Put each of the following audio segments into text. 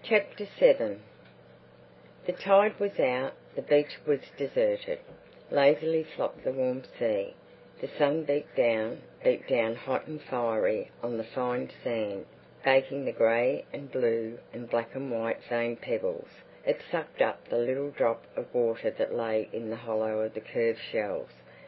Chapter 7. The tide was out, the beach was deserted. Lazily flopped the warm sea. The sun beat down hot and fiery on the fine sand, baking the grey and blue and black and white veined pebbles. It sucked up the little drop of water that lay in the hollow of the curved shells.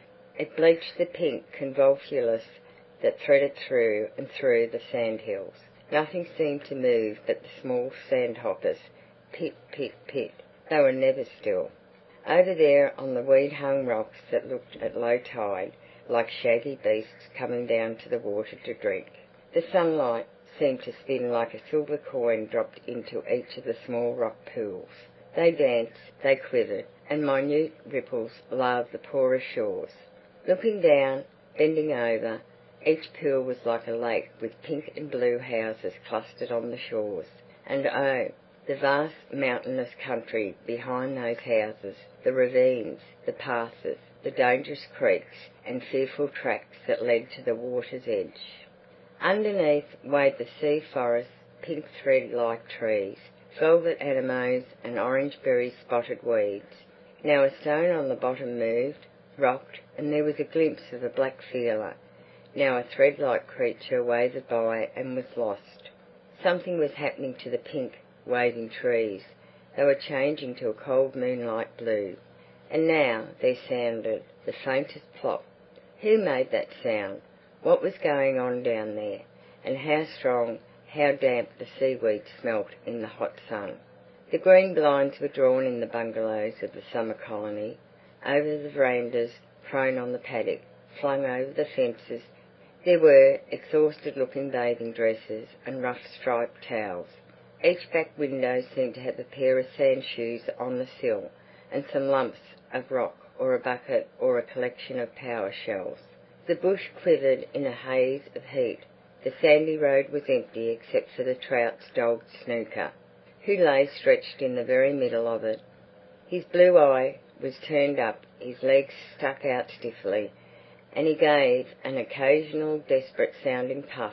It bleached the pink convolvulus that threaded through and through the sandhills. Nothing seemed to move but the small sandhoppers. Pit, pit, pit. They were never still. Over there on the weed-hung rocks that looked at low tide like shaggy beasts coming down to the water to drink. The sunlight seemed to spin like a silver coin dropped into each of the small rock pools. They danced, they quivered, and minute ripples laved the porous shores. Looking down, bending over, each pool was like a lake with pink and blue houses clustered on the shores. And oh, the vast mountainous country behind those houses, the ravines, the passes, the dangerous creeks and fearful tracks that led to the water's edge. Underneath waved the sea forests, pink thread-like trees, velvet anemones and orange berry-spotted weeds. Now a stone on the bottom moved, rocked, and there was a glimpse of a black feeler. Now a thread-like creature wavered by and was lost. Something was happening to the pink, waving trees. They were changing to a cold moonlight blue. And now there sounded the faintest plop. Who made that sound? What was going on down there? And how strong, how damp the seaweed smelt in the hot sun. The green blinds were drawn in the bungalows of the summer colony, over the verandas, prone on the paddock, flung over the fences. There were exhausted-looking bathing dresses and rough striped towels. Each back window seemed to have a pair of sand shoes on the sill, and some lumps of rock or a bucket or a collection of power shells. The bush quivered in a haze of heat. The sandy road was empty except for the trout's dog Snooker, who lay stretched in the very middle of it. His blue eye was turned up, his legs stuck out stiffly, and he gave an occasional desperate-sounding puff,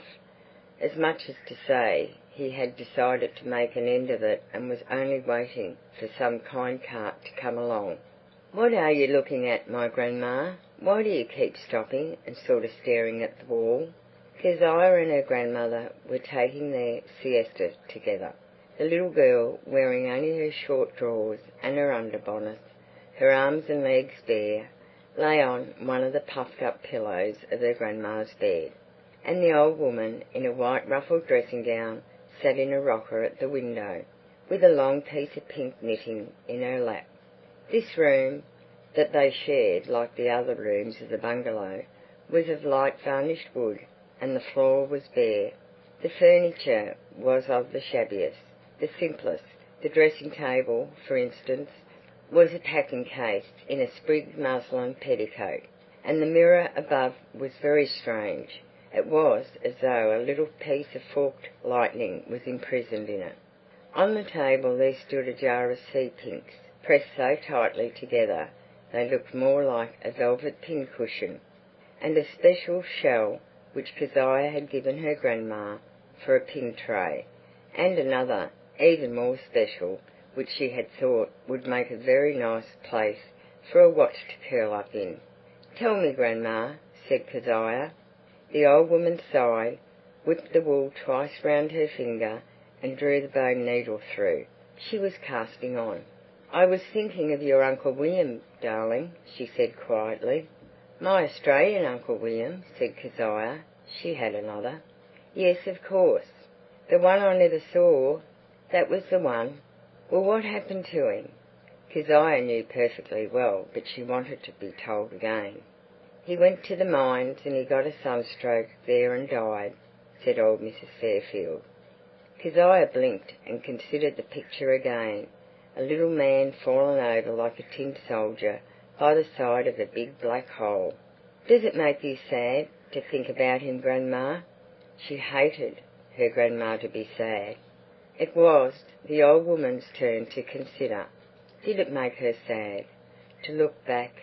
as much as to say he had decided to make an end of it and was only waiting for some kind cart to come along. "What are you looking at, my grandma? Why do you keep stopping and sort of staring at the wall?" Keziah and her grandmother were taking their siesta together. The little girl, wearing only her short drawers and her underbonnet, her arms and legs bare, lay on one of the puffed-up pillows of her grandma's bed, and the old woman, in a white ruffled dressing-gown, sat in a rocker at the window, with a long piece of pink knitting in her lap. This room, that they shared like the other rooms of the bungalow, was of light varnished wood, and the floor was bare. The furniture was of the shabbiest, the simplest. The dressing-table, for instance, was a packing case in a sprigged muslin petticoat, and the mirror above was very strange. It was as though a little piece of forked lightning was imprisoned in it. On the table there stood a jar of sea pinks, pressed so tightly together they looked more like a velvet pincushion, and a special shell which Keziah had given her grandma for a pin tray, and another, even more special, which she had thought would make a very nice place for a watch to curl up in. "Tell me, grandma," said Keziah. The old woman sighed, whipped the wool twice round her finger, and drew the bone needle through. She was casting on. "I was thinking of your Uncle William, darling," she said quietly. "My Australian Uncle William," said Keziah. She had another. "Yes, of course. The one I never saw. That was the one. Well, what happened to him?" Keziah knew perfectly well, but she wanted to be told again. "He went to the mines and he got a sunstroke there and died," said old Mrs. Fairfield. Keziah blinked and considered the picture again. A little man fallen over like a tin soldier by the side of a big black hole. "Does it make you sad to think about him, grandma?" She hated her grandma to be sad. It was the old woman's turn to consider. Did it make her sad? To look back,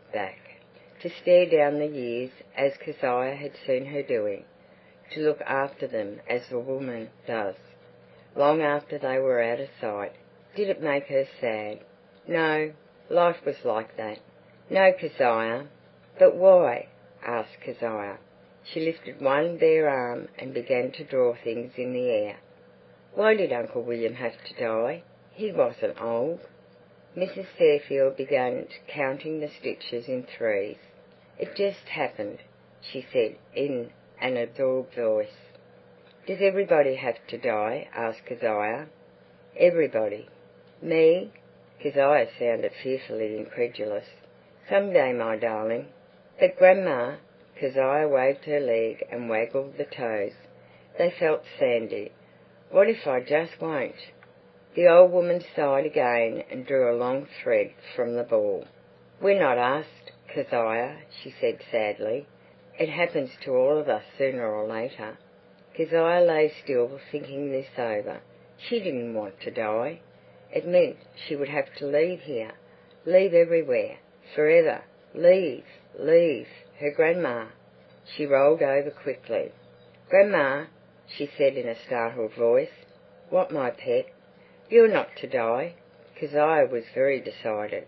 to stare down the years as Keziah had seen her doing, to look after them as a woman does, long after they were out of sight. Did it make her sad? No, life was like that. No, Kezia. But why? Asked Kezia. She lifted one bare arm and began to draw things in the air. Why did Uncle William have to die? He wasn't old. Mrs. Fairfield began counting the stitches in threes. It just happened, she said in an absorbed voice. Does everybody have to die? Asked Kezia. Everybody. Me? Kezia sounded fearfully incredulous. Some day, my darling. But Grandma... Kezia waved her leg and waggled the toes. They felt sandy. What if I just won't? The old woman sighed again and drew a long thread from the ball. We're not asked, Kezia, she said sadly. It happens to all of us sooner or later. Kezia lay still thinking this over. She didn't want to die. It meant she would have to leave here, leave everywhere, forever, leave, her grandma. She rolled over quickly. Grandma, she said in a startled voice. What, my pet? You're not to die. Kezia was very decided.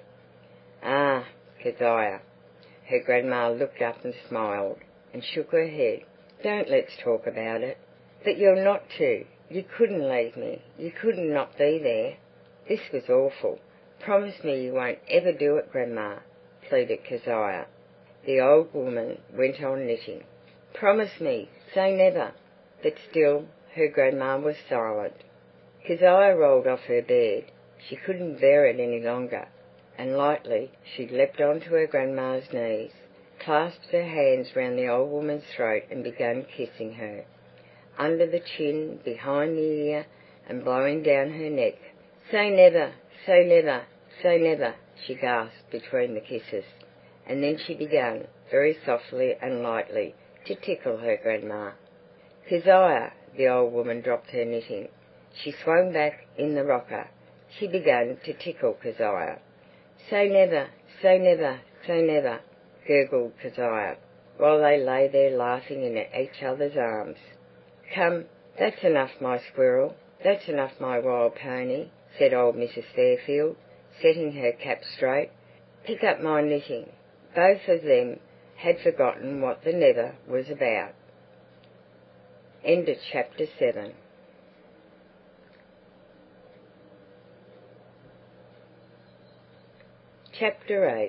Ah, Kezia. Her grandma looked up and smiled and shook her head. Don't let's talk about it. But you're not to. You couldn't leave me. You couldn't not be there. This was awful. Promise me you won't ever do it, Grandma, pleaded Kezia. The old woman went on knitting. Promise me, say never. But still her grandma was silent. Kezia rolled off her bed. She couldn't bear it any longer, and lightly she leapt onto her grandma's knees, clasped her hands round the old woman's throat and began kissing her, under the chin, behind the ear, and blowing down her neck. Say never, say never, say never, she gasped between the kisses. And then she began, very softly and lightly, to tickle her grandma. Kezia, the old woman dropped her knitting. She swung back in the rocker. She began to tickle Kezia. Say never, say never, say never, gurgled Kezia, while they lay there laughing in each other's arms. Come, that's enough, my squirrel, that's enough, my wild pony, said old Mrs. Fairfield, setting her cap straight. Pick up my knitting. Both of them had forgotten what the never was about. End of chapter 7. Chapter 8.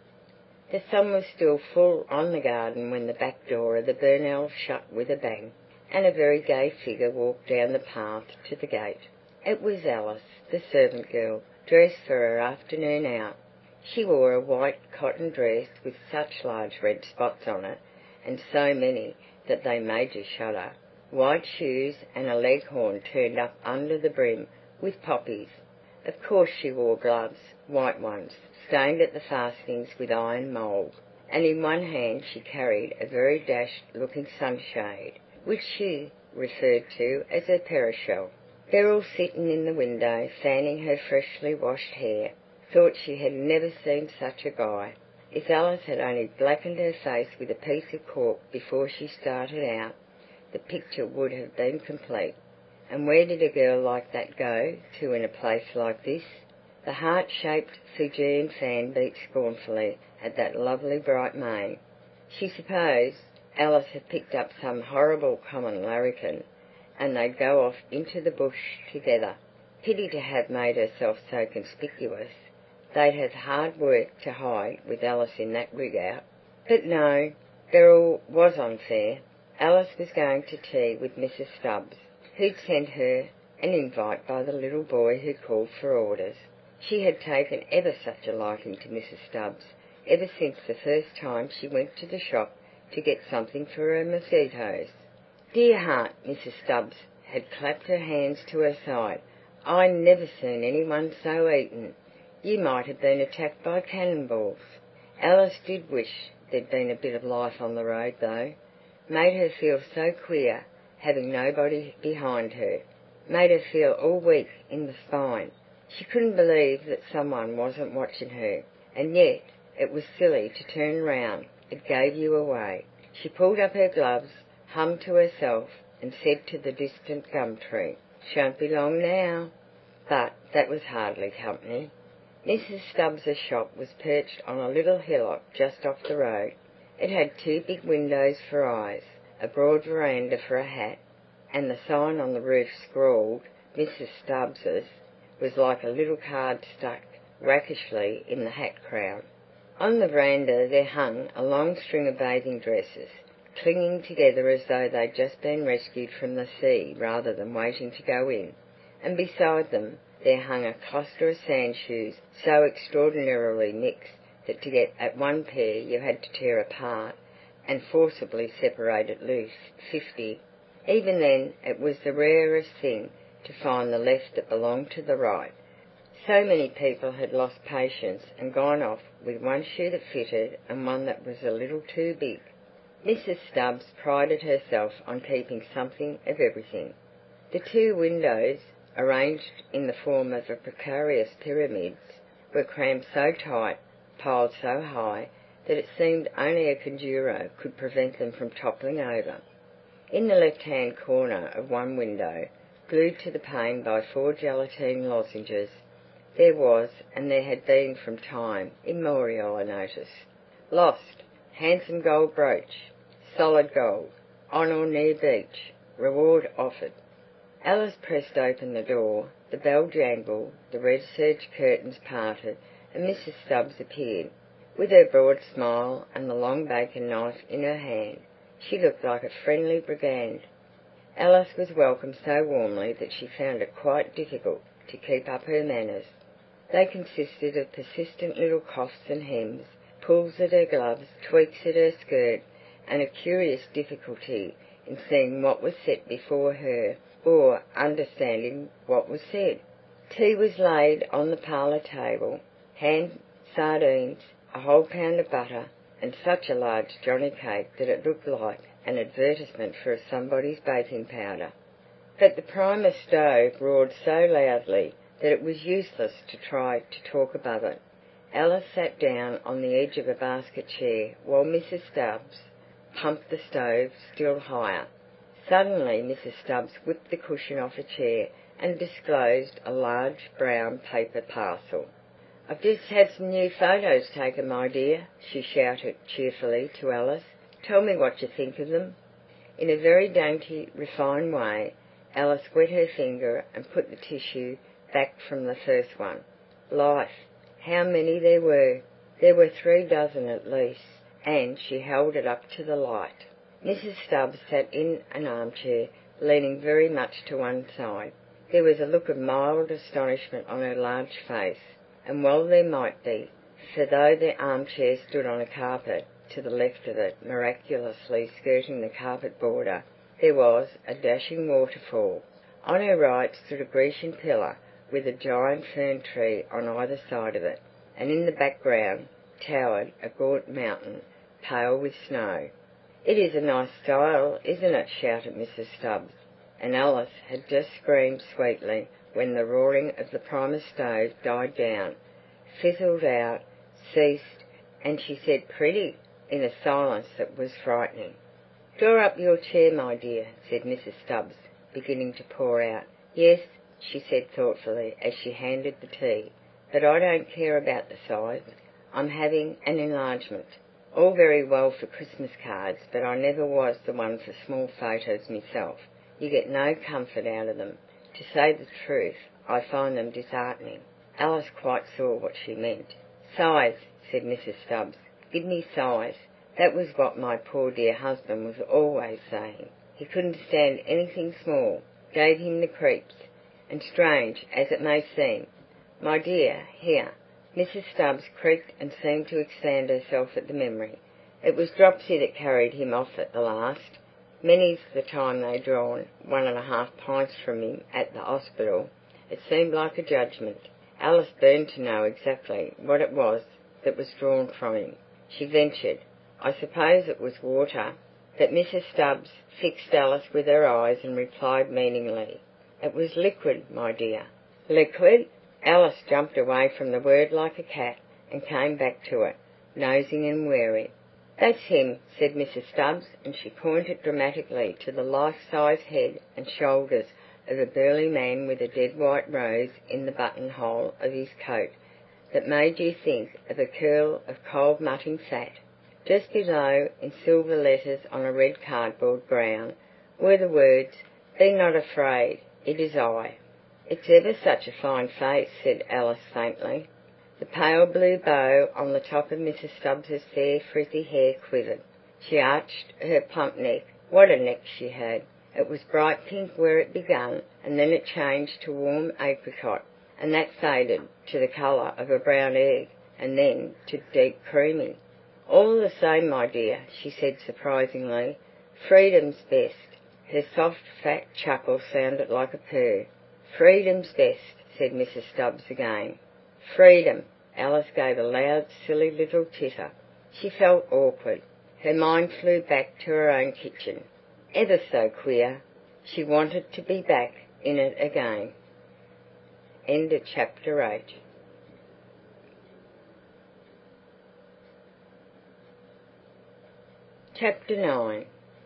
The sun was still full on the garden when the back door of the Burnells shut with a bang, and a very gay figure walked down the path to the gate. It was Alice, the servant girl, dressed for her afternoon out. She wore a white cotton dress with such large red spots on it, and so many that they made you shudder, white shoes and a leghorn turned up under the brim with poppies. Of course she wore gloves, white ones, stained at the fastenings with iron mould, and in one hand she carried a very dashed-looking sunshade, which she referred to as her parasol. Beryl, sitting in the window, fanning her freshly washed hair, thought she had never seen such a guy. If Alice had only blackened her face with a piece of cork before she started out, the picture would have been complete. And where did a girl like that go to in a place like this? The heart-shaped Fijian fan beat scornfully at that lovely bright mane. She supposed Alice had picked up some horrible common larrikin, and they'd go off into the bush together. Pity to have made herself so conspicuous. They'd have hard work to hide with Alice in that rig-out. But no, Beryl was unfair. Alice was going to tea with Mrs. Stubbs, who'd sent her an invite by the little boy who called for orders. She had taken ever such a liking to Mrs. Stubbs ever since the first time she went to the shop to get something for her mosquitoes. Dear heart, Mrs. Stubbs had clapped her hands to her side. I never seen anyone so eaten. You might have been attacked by cannonballs. Alice did wish there'd been a bit of life on the road, though. Made her feel so queer, having nobody behind her. Made her feel all weak in the spine. She couldn't believe that someone wasn't watching her, and yet it was silly to turn round. It gave you away. She pulled up her gloves, hummed to herself, and said to the distant gum tree, Shan't be long now." But that was hardly company. Mrs. Stubbs's shop was perched on a little hillock just off the road. It had two big windows for eyes, a broad veranda for a hat, and the sign on the roof scrawled "Mrs. Stubbs's" was like a little card stuck rakishly in the hat crown. On the veranda there hung a long string of bathing dresses, clinging together as though they'd just been rescued from the sea rather than waiting to go in, and beside them there hung a cluster of sand shoes so extraordinarily mixed that to get at one pair you had to tear apart and forcibly separate at least 50. Even then it was the rarest thing to find the left that belonged to the right. So many people had lost patience and gone off with one shoe that fitted and one that was a little too big. Mrs. Stubbs prided herself on keeping something of everything. The two windows, arranged in the form of a precarious pyramids, were crammed so tight, piled so high, that it seemed only a conjurer could prevent them from toppling over. In the left-hand corner of one window, glued to the pane by 4 gelatine lozenges, there was, and there had been from time immemorial, a notice: "Lost, handsome gold brooch, solid gold, on or near beach, reward offered." Alice pressed open the door, the bell jangled, the red serge curtains parted, and Mrs. Stubbs appeared, with her broad smile and the long bacon knife in her hand. She looked like a friendly brigand. Alice was welcomed so warmly that she found it quite difficult to keep up her manners. They consisted of persistent little coughs and hems, pulls at her gloves, tweaks at her skirt, and a curious difficulty in seeing what was set before her or understanding what was said. Tea was laid on the parlour table, ham, sardines, a whole pound of butter, and such a large Johnny cake that it looked like an advertisement for somebody's baking powder. But the primus stove roared so loudly that it was useless to try to talk above it. Alice sat down on the edge of a basket chair while Mrs. Stubbs pumped the stove still higher. Suddenly Mrs. Stubbs whipped the cushion off a chair and disclosed a large brown paper parcel. "I've just had some new photos taken, my dear," she shouted cheerfully to Alice. "Tell me what you think of them." In a very dainty, refined way, Alice wet her finger and put the tissue back from the first one. Life! How many there were! There were 3 dozen at least, and she held it up to the light. Mrs. Stubbs sat in an armchair, leaning very much to one side. There was a look of mild astonishment on her large face, and well there might be, for though the armchair stood on a carpet, to the left of it, miraculously skirting the carpet border, there was a dashing waterfall. On her right stood a Grecian pillar, with a giant fern tree on either side of it, and in the background towered a gaunt mountain, pale with snow. "It is a nice style, isn't it?" shouted Mrs. Stubbs, and Alice had just screamed sweetly when the roaring of the primus stove died down, fizzled out, ceased, and she said "pretty" in a silence that was frightening. "Draw up your chair, my dear," said Mrs. Stubbs, beginning to pour out. "Yes," she said thoughtfully as she handed the tea, "but I don't care about the size. I'm having an enlargement. All very well for Christmas cards, but I never was the one for small photos myself. You get no comfort out of them. To say the truth, I find them disheartening." Alice quite saw what she meant. "Size," said Mrs. Stubbs. "Give me size. That was what my poor dear husband was always saying. He couldn't stand anything small. Gave him the creeps. And strange as it may seem, my dear, here." Mrs. Stubbs creaked and seemed to expand herself at the memory. "It was dropsy that carried him off at the last. Many's the time they drawn 1.5 pints from him at the hospital. It seemed like a judgment." Alice burned to know exactly what it was that was drawn from him. She ventured, "I suppose it was water." But Mrs. Stubbs fixed Alice with her eyes and replied meaningly, "It was liquid, my dear." "Liquid?" Alice jumped away from the word like a cat and came back to it, nosing and wary. "That's him," said Mrs. Stubbs, and she pointed dramatically to the life-size head and shoulders of a burly man with a dead white rose in the buttonhole of his coat that made you think of a curl of cold mutting fat. Just below, in silver letters on a red cardboard ground, were the words, "Be not afraid, it is I." "It's ever such a fine face," said Alice faintly. The pale blue bow on the top of Mrs. Stubbs's fair frizzy hair quivered. She arched her plump neck. What a neck she had! It was bright pink where it began, and then it changed to warm apricot, and that faded to the colour of a brown egg, and then to deep creamy. "All the same, my dear," she said surprisingly, "freedom's best." Her soft, fat chuckle sounded like a purr. "Freedom's best," said Mrs. Stubbs again. "Freedom!" Alice gave a loud, silly little titter. She felt awkward. Her mind flew back to her own kitchen. Ever so queer. She wanted to be back in it again. End of chapter 8. Chapter 9.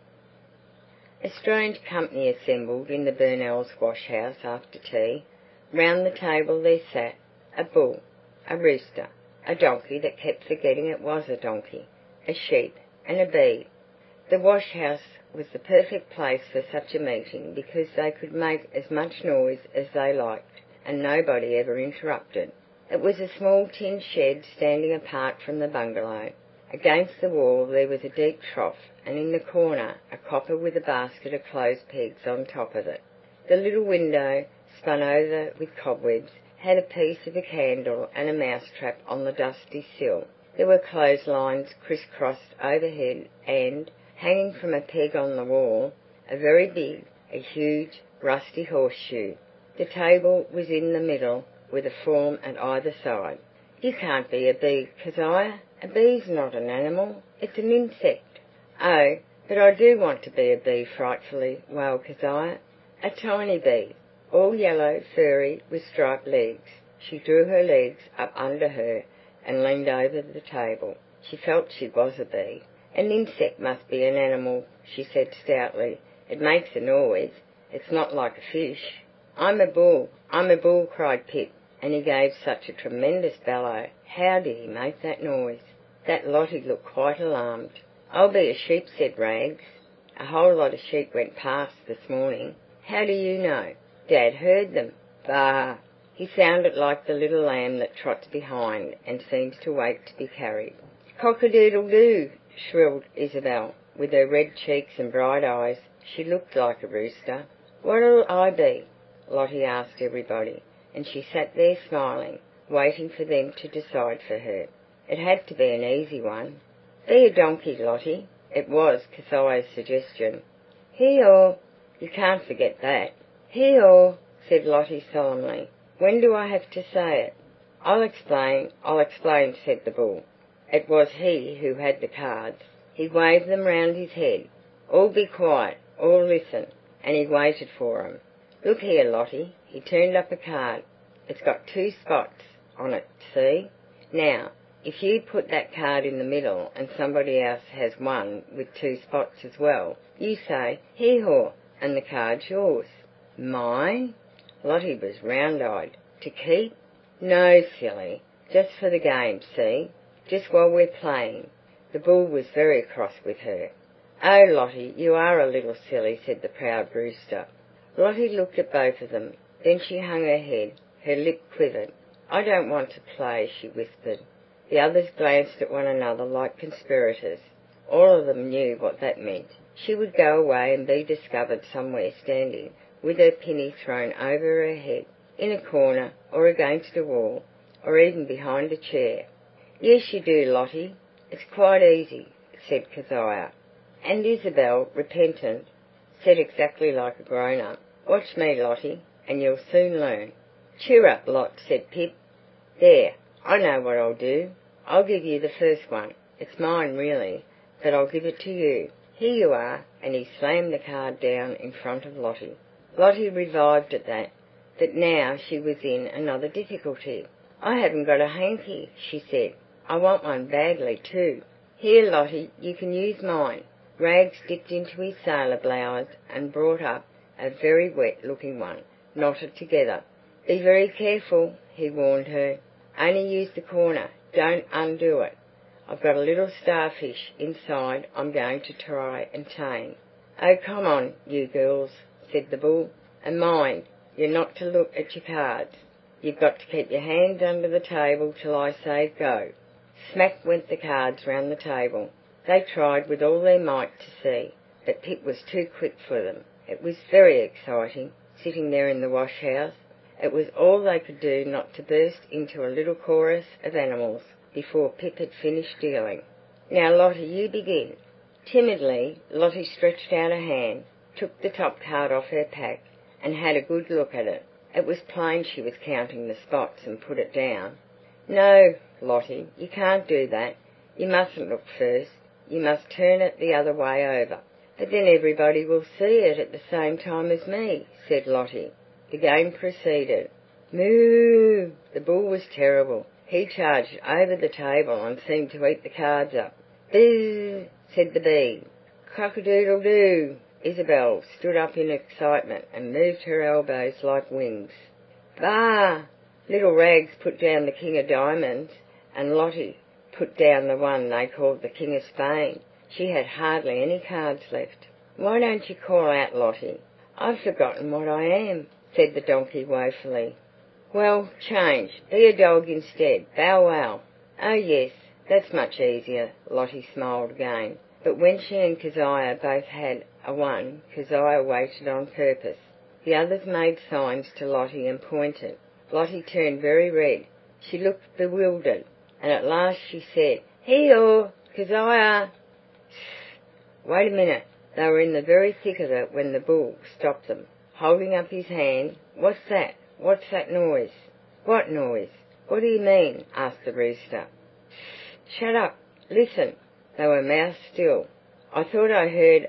A strange company assembled in the Burnells' wash-house after tea. Round the table there sat a bull, a rooster, a donkey that kept forgetting it was a donkey, a sheep, and a bee. The wash-house was the perfect place for such a meeting because they could make as much noise as they liked, and nobody ever interrupted. It was a small tin shed standing apart from the bungalow. Against the wall there was a deep trough, and in the corner a copper with a basket of clothes pegs on top of it. The little window, spun over with cobwebs, had a piece of a candle and a mousetrap on the dusty sill. There were clotheslines criss-crossed overhead and, hanging from a peg on the wall, a very big, a huge, rusty horseshoe. The table was in the middle, with a form at either side. "You can't be a bee, Kezia. A bee's not an animal, it's an insect." "Oh, but I do want to be a bee frightfully," wailed Kezia. "A tiny bee, all yellow, furry, with striped legs." She drew her legs up under her and leaned over the table. She felt she was a bee. "An insect must be an animal," she said stoutly. "It makes a noise. It's not like a fish." I'm a bull, cried Pip, and he gave such a tremendous bellow. How did he make that noise? That Lottie looked quite alarmed. "I'll be a sheep," said Rags. "A whole lot of sheep went past this morning." "How do you know?" "Dad heard them." "Bah!" He sounded like the little lamb that trots behind and seems to wait to be carried. "Cock-a-doodle-doo!" shrilled Isabel. With her red cheeks and bright eyes, she looked like a rooster. "What'll I be?" Lottie asked everybody, and she sat there smiling, waiting for them to decide for her. It had to be an easy one. "Be a donkey, Lottie." It was Kezia's suggestion. "Hee-haw!" "You can't forget that." "Hee-haw!" said Lottie solemnly. "When do I have to say it?" I'll explain," said the bull. It was he who had the cards. He waved them round his head. "All be quiet, all listen," and he waited for 'em. "Look here, Lottie." He turned up a card. "It's got 2 spots on it, see? Now, if you put that card in the middle and somebody else has one with 2 spots as well, you say, 'Hee-haw,' and the card's yours." "Mine?" Lottie was round-eyed. "To keep?" "No, silly. Just for the game, see? Just while we're playing." The bull was very cross with her. "Oh, Lottie, you are a little silly," said the proud rooster. Lottie looked at both of them. Then she hung her head. Her lip quivered. "I don't want to play," she whispered. The others glanced at one another like conspirators. All of them knew what that meant. She would go away and be discovered somewhere standing with her pinny thrown over her head, in a corner, or against a wall, or even behind a chair. "Yes, you do, Lottie. It's quite easy," said Kezia. And Isabel, repentant, said exactly like a grown-up, "Watch me, Lottie, and you'll soon learn." "Cheer up, Lot," said Pip. "There, I know what I'll do. I'll give you the first one. It's mine, really, but I'll give it to you. Here you are," and he slammed the card down in front of Lottie. Lottie revived at that, but now she was in another difficulty. "I haven't got a hanky," she said. "I want one badly too." "Here, Lottie, you can use mine." Rags dipped into his sailor blouse and brought up a very wet-looking one, knotted together. "Be very careful," he warned her. "Only use the corner. Don't undo it. I've got a little starfish inside I'm going to try and tame." "Oh, come on, you girls," said the bull. "And mind, you're not to look at your cards. You've got to keep your hands under the table till I say go." Smack went the cards round the table. They tried with all their might to see, but Pip was too quick for them. It was very exciting, sitting there in the wash-house. It was all they could do not to burst into a little chorus of animals before Pip had finished dealing. "Now, Lottie, you begin." Timidly, Lottie stretched out a hand, took the top card off her pack, and had a good look at it. It was plain she was counting the spots and put it down. "No, Lottie, you can't do that. You mustn't look first. You must turn it the other way over." "But then everybody will see it at the same time as me," said Lottie. The game proceeded. Moo! The bull was terrible. He charged over the table and seemed to eat the cards up. "Boo!" said the bee. "Cock-a-doodle-doo!" Isabel stood up in excitement and moved her elbows like wings. "Baa!" Little Rags put down the king of diamonds, and Lottie put down the one they called the king of Spain. She had hardly any cards left. "Why don't you call out, Lottie?" "I've forgotten what I am," said the donkey woefully. "Well, change. Be a dog instead. Bow wow." "Oh yes, that's much easier." Lottie smiled again. But when she and Kezia both had a one, Kezia waited on purpose. The others made signs to Lottie and pointed. Lottie turned very red. She looked bewildered, and at last she said, "Hee-haw, Kezia!" Wait a minute. They were in the very thick of it when the bull stopped them, holding up his hand. "What's that? What's that noise?" "What noise? What do you mean?" asked the rooster. "Shut up. Listen." They were mouse still. "I thought I heard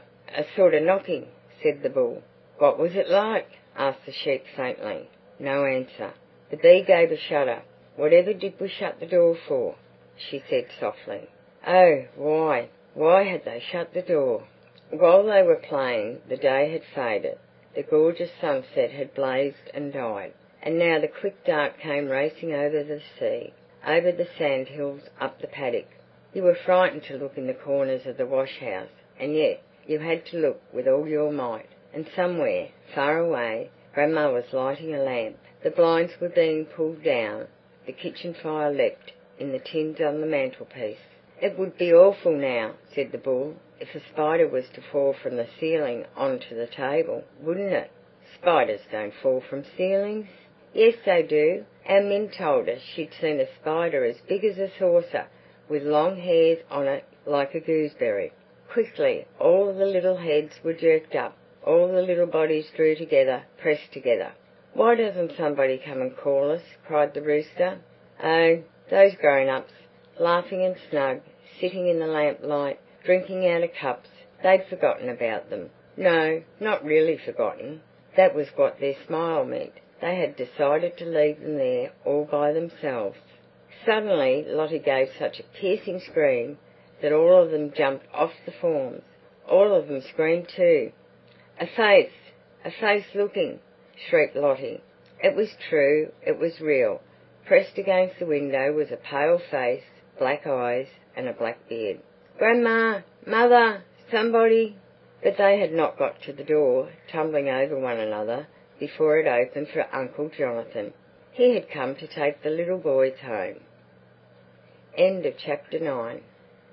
a sort of knocking," said the bull. "What was it like?" asked the sheep faintly. No answer. The bee gave a shudder. "Whatever did we shut the door for?" she said softly. Oh, why? Why had they shut the door? While they were playing, the day had faded. The gorgeous sunset had blazed and died, and now the quick dark came racing over the sea, over the sandhills, up the paddock. You were frightened to look in the corners of the wash-house, and yet you had to look with all your might. And somewhere, far away, Grandma was lighting a lamp. The blinds were being pulled down. The kitchen fire leapt in the tins on the mantelpiece. "It would be awful now," said the bull, "if a spider was to fall from the ceiling on to the table, wouldn't it?" "Spiders don't fall from ceilings." "Yes, they do. Our Min told us she'd seen a spider as big as a saucer, with long hairs on it like a gooseberry." Quickly all the little heads were jerked up. All the little bodies drew together, pressed together. "Why doesn't somebody come and call us?" cried the rooster. "Oh, those grown-ups, laughing and snug, sitting in the lamplight, drinking out of cups. They'd forgotten about them." No, not really forgotten. That was what their smile meant. They had decided to leave them there all by themselves. Suddenly Lottie gave such a piercing scream that all of them jumped off the forms. All of them screamed too. "A face! A face looking!" shrieked Lottie. It was true. It was real. Pressed against the window was a pale face, black eyes, and a black beard. "Grandma! Mother! Somebody!" But they had not got to the door, tumbling over one another, before it opened for Uncle Jonathan. He had come to take the little boys home. End of Chapter 9.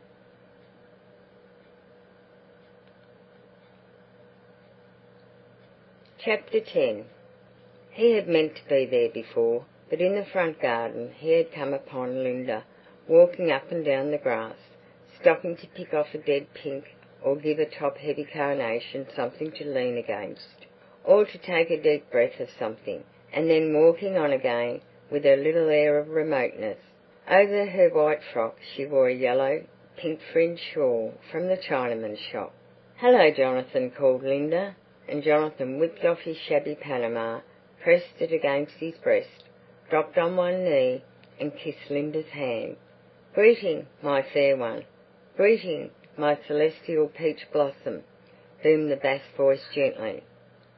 Chapter 10. He had meant to be there before, but in the front garden he had come upon Linda walking up and down the grass, stopping to pick off a dead pink or give a top-heavy carnation something to lean against, or to take a deep breath of something, and then walking on again with her little air of remoteness. Over her white frock she wore a yellow, pink-fringed shawl from the Chinaman's shop. "Hello, Jonathan," called Linda, and Jonathan whipped off his shabby Panama, pressed it against his breast, dropped on one knee, and kissed Linda's hand. "Greeting, my fair one. Greeting, my celestial peach blossom," boomed the bass voice gently.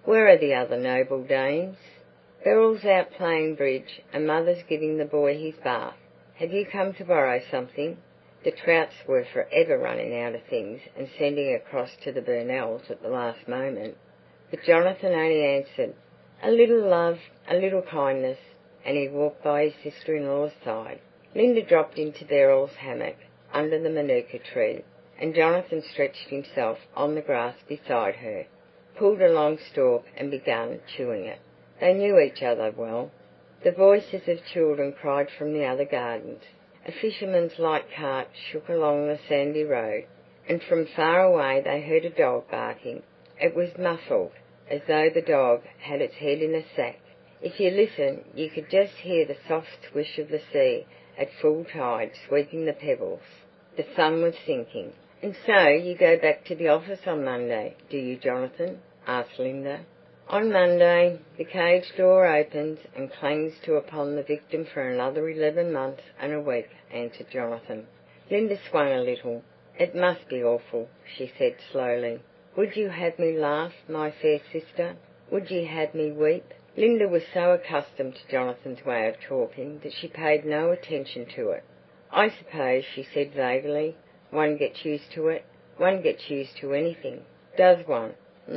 Where are the other noble dames? Beryl's out playing bridge, and Mother's giving the boy his bath. Have you come to borrow something?" The Trouts were for ever running out of things and sending across to the Burnells at the last moment. But Jonathan only answered, "A little love, a little kindness," and he walked by his sister-in-law's side. Linda dropped into Beryl's hammock under the manuka tree, and Jonathan stretched himself on the grass beside her, pulled a long stalk and began chewing it. They knew each other well. The voices of children cried from the other gardens. A fisherman's light cart shook along the sandy road, and from far away they heard a dog barking. It was muffled, as though the dog had its head in a sack. If you listened, you could just hear the soft swish of the sea at full tide sweeping the pebbles. The sun was sinking. "And so you go back to the office on Monday, do you, Jonathan?" asked Linda. "On Monday the cage door opens and clangs to upon the victim for another 11 months and a week," answered Jonathan. Linda swung a little. "It must be awful," she said slowly. "Would you have me laugh, my fair sister? Would you have me weep?" Linda was so accustomed to Jonathan's way of talking that she paid no attention to it. "I suppose," she said vaguely, "one gets used to it. One gets used to anything. Does one?"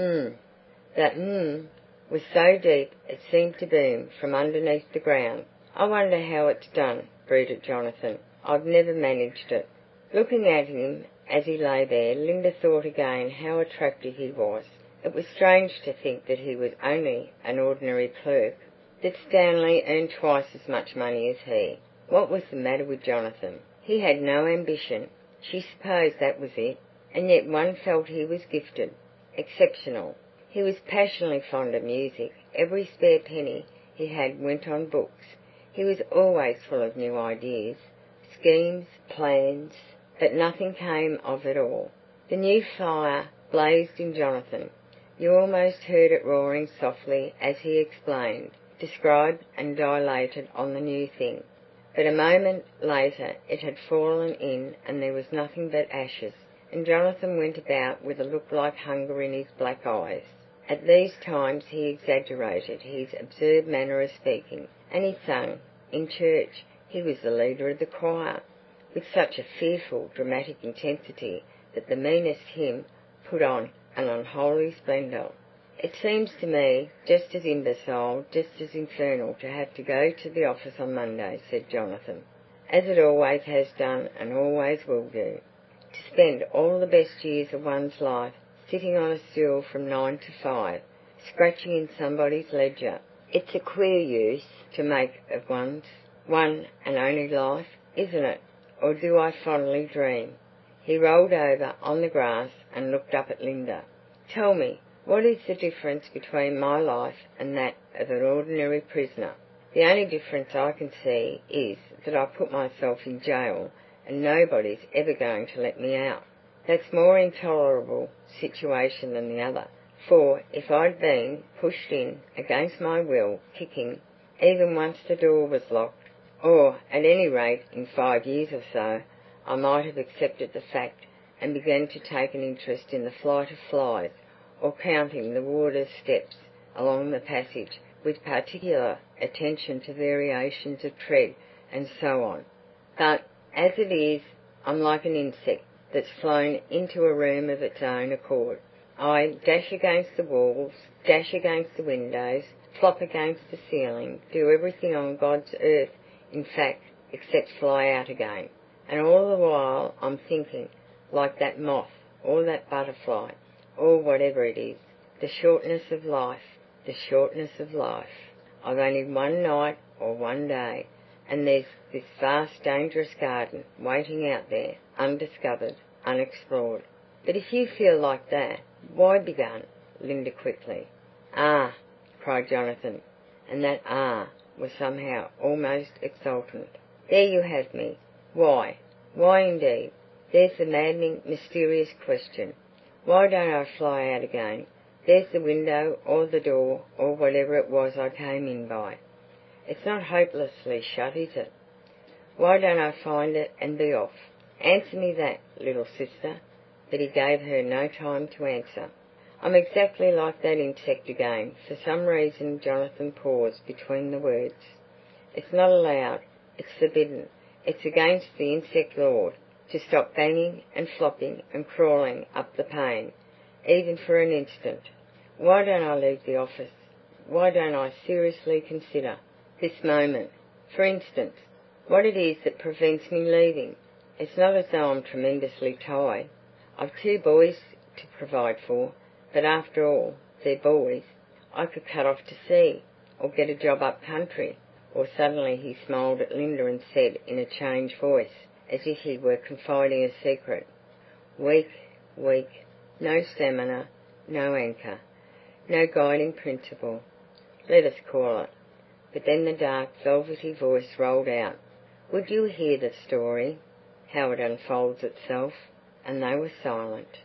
That was so deep it seemed to boom from underneath the ground. "I wonder how it's done," brooded Jonathan. "I've never managed it." Looking at him as he lay there, Linda thought again how attractive he was. It was strange to think that he was only an ordinary clerk, that Stanley earned twice as much money as he. What was the matter with Jonathan? He had no ambition. She supposed that was it, and yet one felt he was gifted, exceptional. He was passionately fond of music. Every spare penny he had went on books. He was always full of new ideas, schemes, plans, but nothing came of it all. The new fire blazed in Jonathan. You almost heard it roaring softly as he explained, described and dilated on the new thing. But a moment later it had fallen in and there was nothing but ashes, and Jonathan went about with a look like hunger in his black eyes. At these times he exaggerated his absurd manner of speaking, and he sang. In church he was the leader of the choir, with such a fearful dramatic intensity that the meanest hymn put on an unholy splendour. "It seems to me just as imbecile, just as infernal to have to go to the office on Monday," said Jonathan, "as it always has done and always will do. To spend all the best years of one's life sitting on a stool from 9 to 5, scratching in somebody's ledger. It's a queer use to make of one's one and only life, isn't it? Or do I fondly dream?" He rolled over on the grass and looked up at Linda. "Tell me, what is the difference between my life and that of an ordinary prisoner?" "The only difference I can see is that I put myself in jail and nobody's ever going to let me out. That's more intolerable situation than the other, for if I'd been pushed in against my will, kicking, even once the door was locked, or at any rate in 5 years or so, I might have accepted the fact and begun to take an interest in the flight of flies, or counting the warder's steps along the passage with particular attention to variations of tread and so on. But as it is, I'm like an insect that's flown into a room of its own accord. I dash against the walls, dash against the windows, flop against the ceiling, do everything on God's earth, in fact, except fly out again. And all the while I'm thinking, like that moth or that butterfly, or whatever it is, the shortness of life, the shortness of life. I've only one night or one day, and there's this vast dangerous garden waiting out there, undiscovered, unexplored." "But if you feel like that, why?" began Linda quickly. "Ah!" cried Jonathan, and that "ah" was somehow almost exultant. "There you have me. Why? Why indeed? There's the maddening, mysterious question. Why don't I fly out again? There's the window or the door or whatever it was I came in by. It's not hopelessly shut, is it? Why don't I find it and be off? Answer me that, little sister." But he gave her no time to answer. I'm exactly like that insect again." For some reason Jonathan paused between the words. "It's not allowed. It's forbidden. It's against the insect law to stop banging and flopping and crawling up the pane, even for an instant. Why don't I leave the office? Why don't I seriously consider, this moment, for instance, what it is that prevents me leaving? It's not as though I'm tremendously tied. I've 2 boys to provide for, but after all, they're boys. I could cut off to sea, or get a job up country." Or suddenly he smiled at Linda and said in a changed voice, as if he were confiding a secret, "Weak, weak, no stamina, no anchor, no guiding principle, let us call it." But then the dark, velvety voice rolled out, "Would you hear the story, how it unfolds itself?" And they were silent.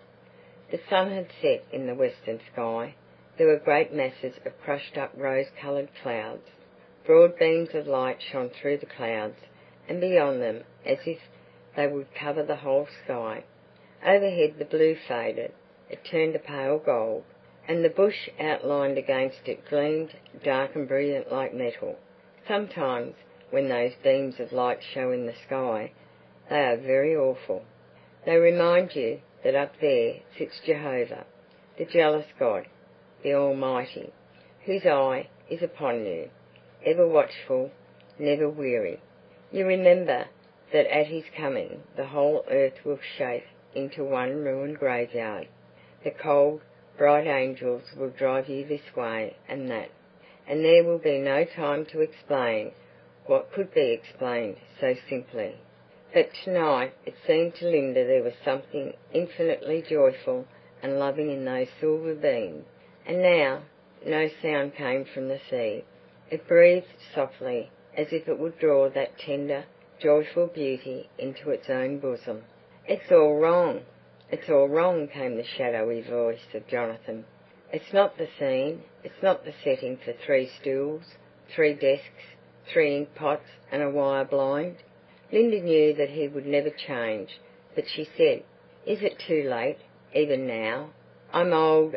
The sun had set in the western sky. There were great masses of crushed-up rose-coloured clouds. Broad beams of light shone through the clouds, and beyond them, as if they would cover the whole sky. Overhead the blue faded. It turned a pale gold, and the bush outlined against it gleamed dark and brilliant like metal. Sometimes, when those beams of light show in the sky, they are very awful. They remind you that up there sits Jehovah, the jealous God, the Almighty, whose eye is upon you, ever watchful, never weary. You remember that at his coming the whole earth will shake into one ruined graveyard. The cold, bright angels will drive you this way and that, and there will be no time to explain what could be explained so simply. But tonight it seemed to Linda there was something infinitely joyful and loving in those silver beams. And now no sound came from the sea. It breathed softly, as if it would draw that tender, joyful beauty into its own bosom. "It's all wrong. It's all wrong," came the shadowy voice of Jonathan. "It's not the scene. It's not the setting for 3 stools, 3 desks, 3 ink pots and a wire blind." Linda knew that he would never change, but she said, "Is it too late, even now?" I'm old,"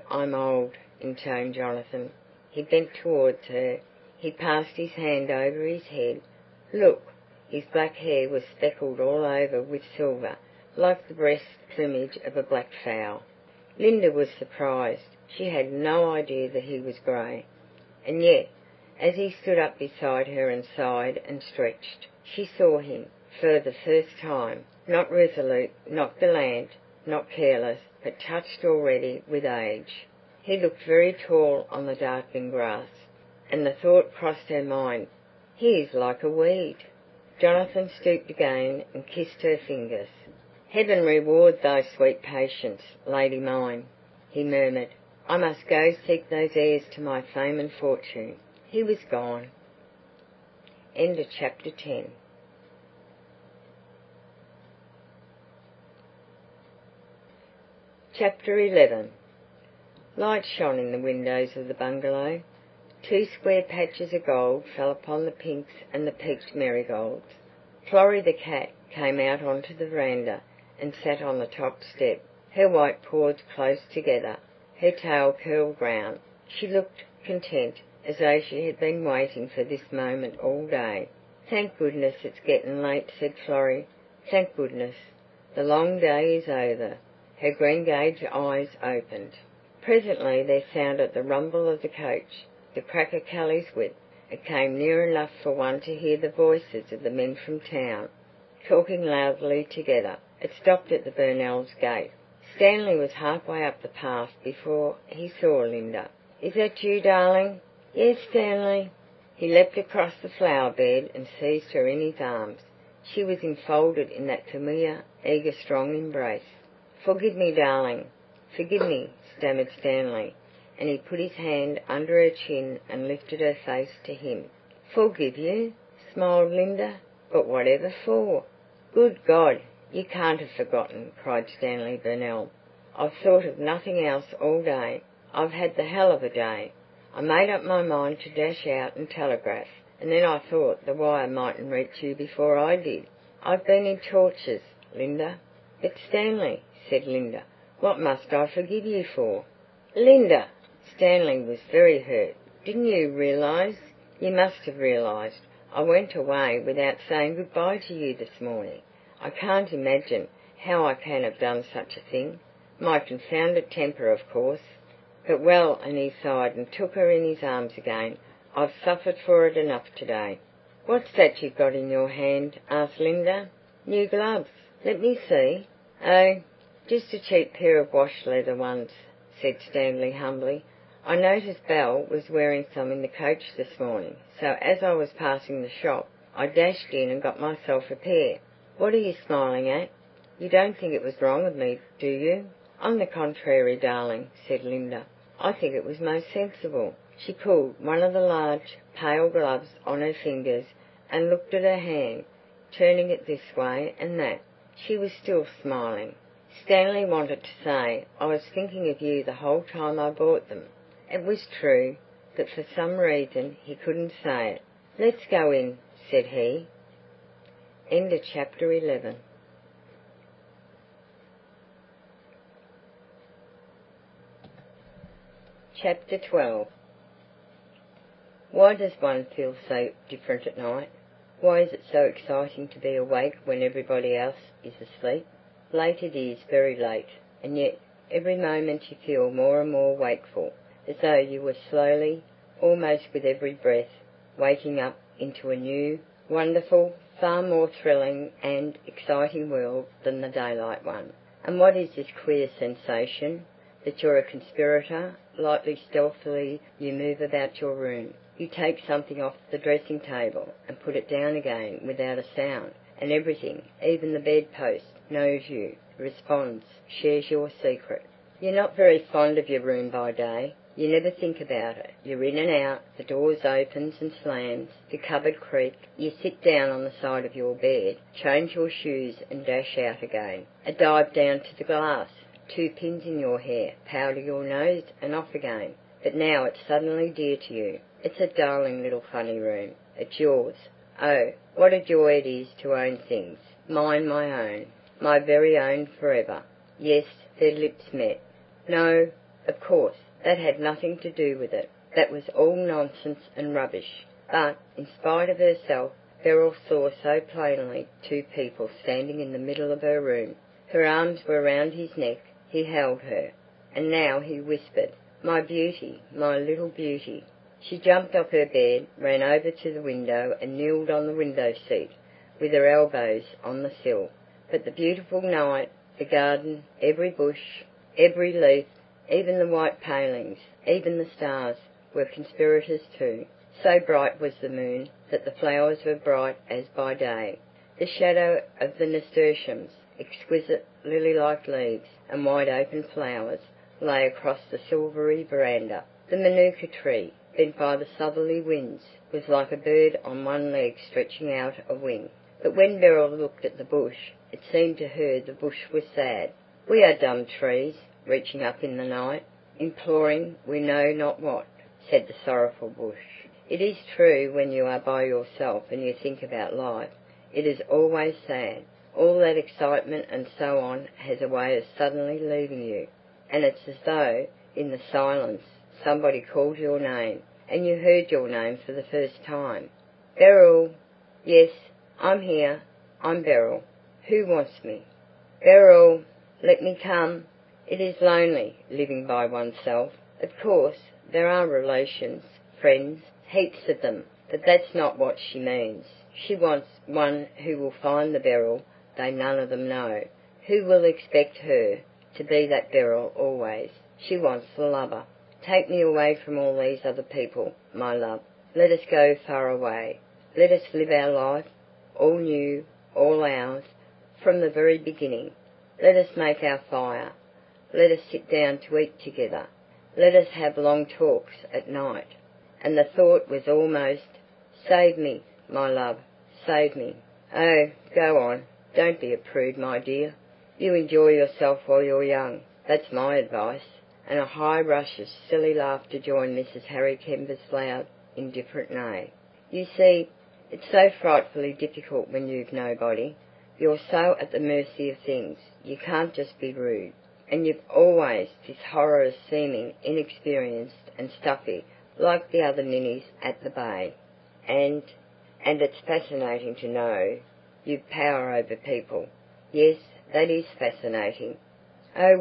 intoned Jonathan. He bent towards her. He passed his hand over his head. Look! His black hair was speckled all over with silver, like the breast plumage of a black fowl. Linda was surprised. She had no idea that he was grey. And yet, as he stood up beside her and sighed and stretched, she saw him, for the first time, not resolute, not gallant, not careless, but touched already with age. He looked very tall on the darkening grass, and the thought crossed her mind, "He is like a weed." Jonathan stooped again and kissed her fingers. "Heaven reward thy sweet patience, lady mine," he murmured. "I must go seek those heirs to my fame and fortune." He was gone. End of chapter 10. Chapter 11. Light shone in the windows of the bungalow. 2 square patches of gold fell upon the pinks and the peaked marigolds. Florrie the cat came out onto the veranda and sat on the top step, her white paws close together, her tail curled round. She looked content, as though she had been waiting for this moment all day. "Thank goodness it's getting late," said Florrie. "Thank goodness. The long day is over." Her green-gauge eyes opened. Presently there sounded the rumble of the coach, the crack of Kelly's whip. It came near enough for one to hear the voices of the men from town, talking loudly together. It stopped at the Burnells' gate. Stanley was halfway up the path before he saw Linda. "Is that you, darling?" "Yes, Stanley." He leapt across the flower bed and seized her in his arms. She was enfolded in that familiar, eager, strong embrace. "Forgive me, darling. Forgive me," stammered Stanley, and he put his hand under her chin and lifted her face to him. "Forgive you?" smiled Linda. "But whatever for?" "Good God, you can't have forgotten," cried Stanley Burnell. "I've thought of nothing else all day. I've had the hell of a day. I made up my mind to dash out and telegraph, and then I thought the wire mightn't reach you before I did. I've been in tortures, Linda." "But Stanley," said Linda, "what must I forgive you for?" Linda! Stanley was very hurt. Didn't you realise? You must have realised. I went away without saying goodbye to you this morning. I can't imagine how I can have done such a thing. My confounded temper, of course. But well, and he sighed and took her in his arms again. I've suffered for it enough today. What's that you've got in your hand? Asked Linda. New gloves. Let me see. Oh, just a cheap pair of wash leather ones, said Stanley humbly. I noticed Belle was wearing some in the coach this morning, so as I was passing the shop, I dashed in and got myself a pair. What are you smiling at? You don't think it was wrong of me, do you? On the contrary, darling, said Linda. I think it was most sensible. She pulled one of the large, pale gloves on her fingers and looked at her hand, turning it this way and that. She was still smiling. Stanley wanted to say, I was thinking of you the whole time I bought them. It was true, but for some reason he couldn't say it. Let's go in, said he. End of chapter 11. Chapter 12. Why does one feel so different at night? Why is it so exciting to be awake when everybody else is asleep? Late it is, very late, and yet every moment you feel more and more wakeful, as though you were slowly, almost with every breath, waking up into a new, wonderful, far more thrilling and exciting world than the daylight one. And what is this queer sensation? That you're a conspirator. Lightly, stealthily you move about your room. You take something off the dressing table and put it down again without a sound, and everything, even the bedpost, knows you, responds, shares your secret. You're not very fond of your room by day. You never think about it. You're in and out, the doors opens and slams, the cupboard creaks. You sit down on the side of your bed, change your shoes and dash out again. A dive down to the glass, 2 pins in your hair, powder your nose and off again. But now it's suddenly dear to you. It's a darling little funny room. It's yours. Oh, what a joy it is to own things. Mine, my own. My very own forever. Yes, their lips met. No, of course, that had nothing to do with it. That was all nonsense and rubbish. But, in spite of herself, Beryl saw so plainly 2 people standing in the middle of her room. Her arms were round his neck. He held her. And now he whispered, My beauty, my little beauty. She jumped off her bed, ran over to the window and kneeled on the window seat, with her elbows on the sill. But the beautiful night, the garden, every bush, every leaf, even the white palings, even the stars, were conspirators too. So bright was the moon that the flowers were bright as by day. The shadow of the nasturtiums, exquisite lily-like leaves and wide-open flowers, lay across the silvery veranda. The manuka tree, bent by the southerly winds, was like a bird on one leg stretching out a wing. But when Beryl looked at the bush, it seemed to her the bush was sad. We are dumb trees, reaching up in the night, imploring we know not what, said the sorrowful bush. It is true when you are by yourself and you think about life. It is always sad. All that excitement and so on has a way of suddenly leaving you, and it's as though, in the silence, somebody called your name, and you heard your name for the first time. Beryl! Yes, I'm here. I'm Beryl. Who wants me? Beryl! Let me come. It is lonely, living by oneself. Of course, there are relations, friends, heaps of them, but that's not what she means. She wants one who will find the Beryl they none of them know, who will expect her to be that Beryl always. She wants the lover. Take me away from all these other people, my love. Let us go far away. Let us live our life, all new, all ours, from the very beginning. Let us make our fire. Let us sit down to eat together. Let us have long talks at night. And the thought was almost, Save me, my love, save me. Oh, go on. Don't be a prude, my dear. You enjoy yourself while you're young. That's my advice. And a high rush of silly laughter joined Mrs. Harry Kember's loud, indifferent neigh. You see, it's so frightfully difficult when you've nobody. You're so at the mercy of things. You can't just be rude. And you've always this horror of seeming inexperienced and stuffy like the other ninnies at the bay. And it's fascinating to know you've power over people. Yes, that is fascinating. Oh,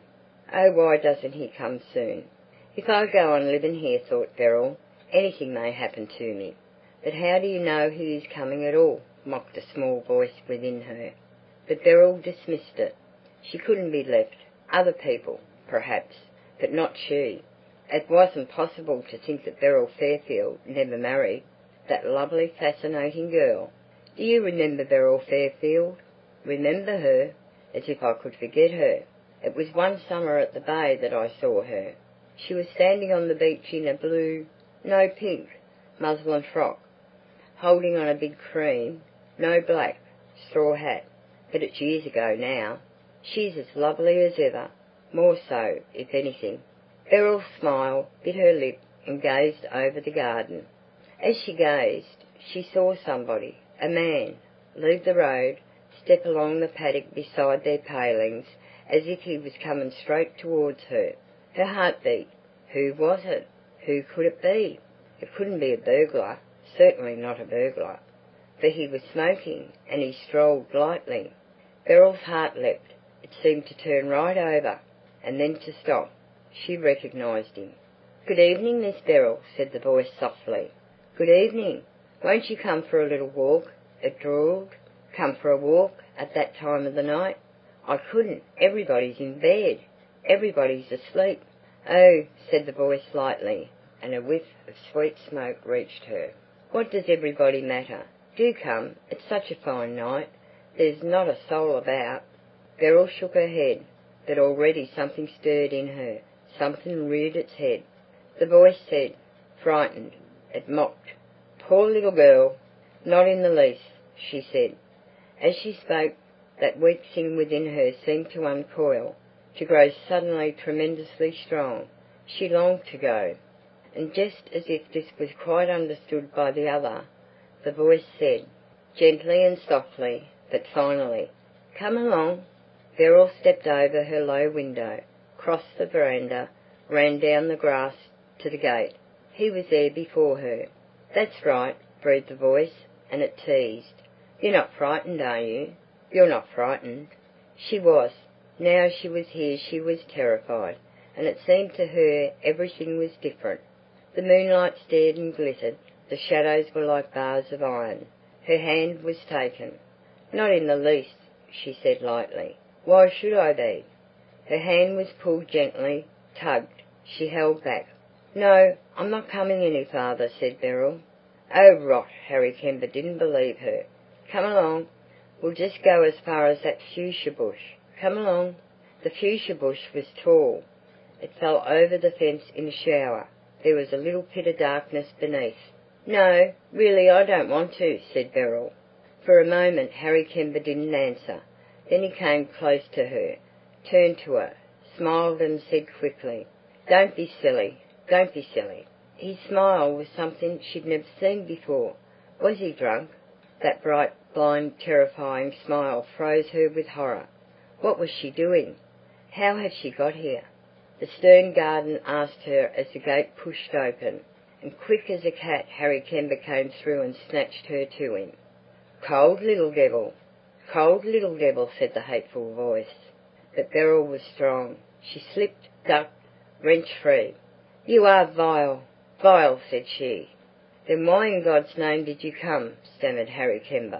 why doesn't he come soon? If I go on living here, thought Beryl, anything may happen to me. But how do you know he is coming at all? Mocked a small voice within her. But Beryl dismissed it. She couldn't be left. Other people, perhaps, but not she. It wasn't possible to think that Beryl Fairfield never married. That lovely, fascinating girl. Do you remember Beryl Fairfield? Remember her? As if I could forget her. It was one summer at the bay that I saw her. She was standing on the beach in a blue, no pink, muslin frock, holding on a big cream, no black, straw hat. But it's years ago now. She's as lovely as ever, more so, if anything. Beryl smiled, bit her lip, and gazed over the garden. As she gazed, she saw somebody, a man, leave the road, step along the paddock beside their palings, as if he was coming straight towards her. Her heart beat. Who was it? Who could it be? It couldn't be a burglar, certainly not a burglar, for he was smoking, and he strolled lightly. Beryl's heart leapt. It seemed to turn right over, and then to stop. She recognised him. "Good evening, Miss Beryl," said the voice softly. "Good evening. Won't you come for a little walk?" it drawled. "Come for a walk at that time of the night? I couldn't. Everybody's in bed. Everybody's asleep." "Oh," said the voice lightly, and a whiff of sweet smoke reached her. "What does everybody matter? Do come. It's such a fine night. There's not a soul about." Beryl shook her head, but already something stirred in her. Something reared its head. The voice said, frightened, it mocked, "Poor little girl." "Not in the least," she said. As she spoke, that weak thing within her seemed to uncoil, to grow suddenly tremendously strong. She longed to go. And just as if this was quite understood by the other, the voice said, gently and softly, but finally, "Come along." Beryl stepped over her low window, crossed the veranda, ran down the grass to the gate. He was there before her. "That's right," breathed the voice, and it teased. "You're not frightened, are you? You're not frightened." She was. Now she was here she was terrified, and it seemed to her everything was different. The moonlight stared and glittered. The shadows were like bars of iron. Her hand was taken. "Not in the least," she said lightly. "Why should I be?" Her hand was pulled gently, tugged. She held back. "No, I'm not coming any farther," said Beryl. "Oh, rot!" Harry Kember didn't believe her. "Come along. We'll just go as far as that fuchsia bush. Come along." The fuchsia bush was tall. It fell over the fence in a shower. There was a little pit of darkness beneath. "No, really I don't want to," said Beryl. For a moment Harry Kember didn't answer. Then he came close to her, turned to her, smiled and said quickly, "Don't be silly. Don't be silly." His smile was something she'd never seen before. Was he drunk? That bright, blind, terrifying smile froze her with horror. What was she doing? How had she got here? The stern garden asked her as the gate pushed open, and quick as a cat Harry Kember came through and snatched her to him. "Cold little devil! Cold little devil," said the hateful voice. But Beryl was strong. She slipped, ducked, wrenched free. "You are vile, vile," said she. "Then why in God's name did you come?" stammered Harry Kember.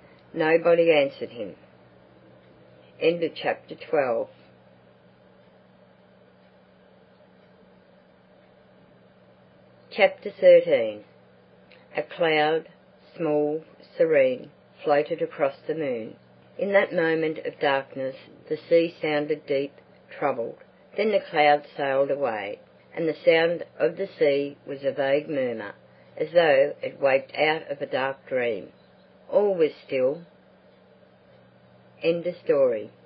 Nobody answered him. End of chapter 12. Chapter 13. A cloud, small, serene, floated across the moon. In that moment of darkness the sea sounded deep, troubled. Then the cloud sailed away, and the sound of the sea was a vague murmur, as though it waked out of a dark dream. All was still. End of story.